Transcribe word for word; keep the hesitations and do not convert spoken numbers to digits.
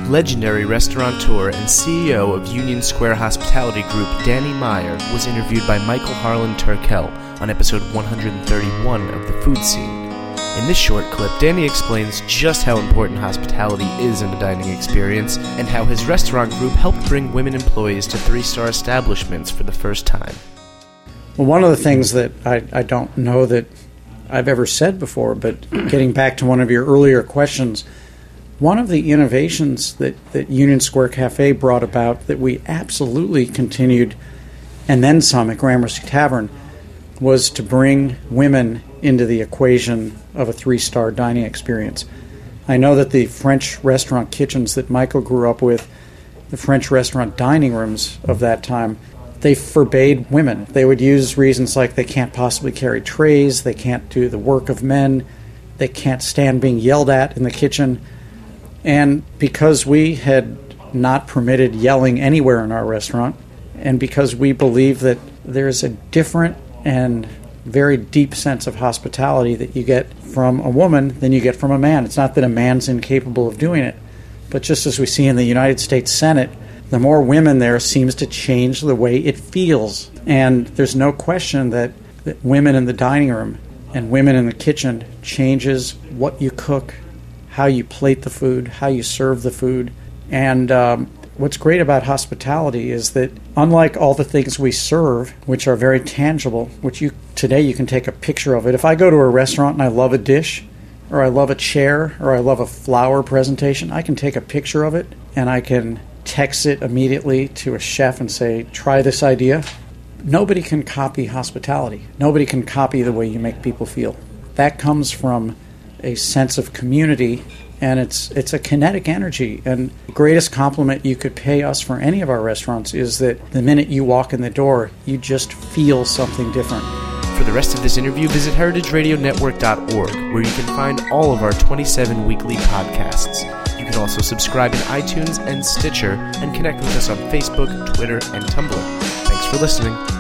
Legendary restaurateur and C E O of Union Square Hospitality Group, Danny Meyer, was interviewed by Michael Harlan Turkel on episode one hundred thirty-one of The Food Scene. In this short clip, Danny explains just how important hospitality is in the dining experience and how his restaurant group helped bring women employees to three-star establishments for the first time. Well, one of the things that I, I don't know that I've ever said before, but getting back to one of your earlier questions, one of the innovations that, that Union Square Cafe brought about that we absolutely continued, and then some at Gramercy Tavern, was to bring women into the equation of a three-star dining experience. I know that the French restaurant kitchens that Michael grew up with, the French restaurant dining rooms of that time, they forbade women. They would use reasons like they can't possibly carry trays, they can't do the work of men, they can't stand being yelled at in the kitchen. And because we had not permitted yelling anywhere in our restaurant, and because we believe that there's a different and very deep sense of hospitality that you get from a woman than you get from a man. It's not that a man's incapable of doing it, but just as we see in the United States Senate, the more women there seems to change the way it feels. And there's no question that, that women in the dining room and women in the kitchen changes what you cook, how you plate the food, how you serve the food. And um, what's great about hospitality is that unlike all the things we serve, which are very tangible, which you today you can take a picture of it. If I go to a restaurant and I love a dish, or I love a chair, or I love a flower presentation, I can take a picture of it and I can text it immediately to a chef and say, try this idea. Nobody can copy hospitality. Nobody can copy the way you make people feel. That comes from a sense of community, and it's it's a kinetic energy. And the greatest compliment you could pay us for any of our restaurants is that the minute you walk in the door, you just feel something different. For the rest of this interview, visit heritage radio network dot org, where you can find all of our twenty-seven weekly podcasts. You can also subscribe in iTunes and Stitcher, and connect with us on Facebook, Twitter, and Tumblr. Thanks for listening.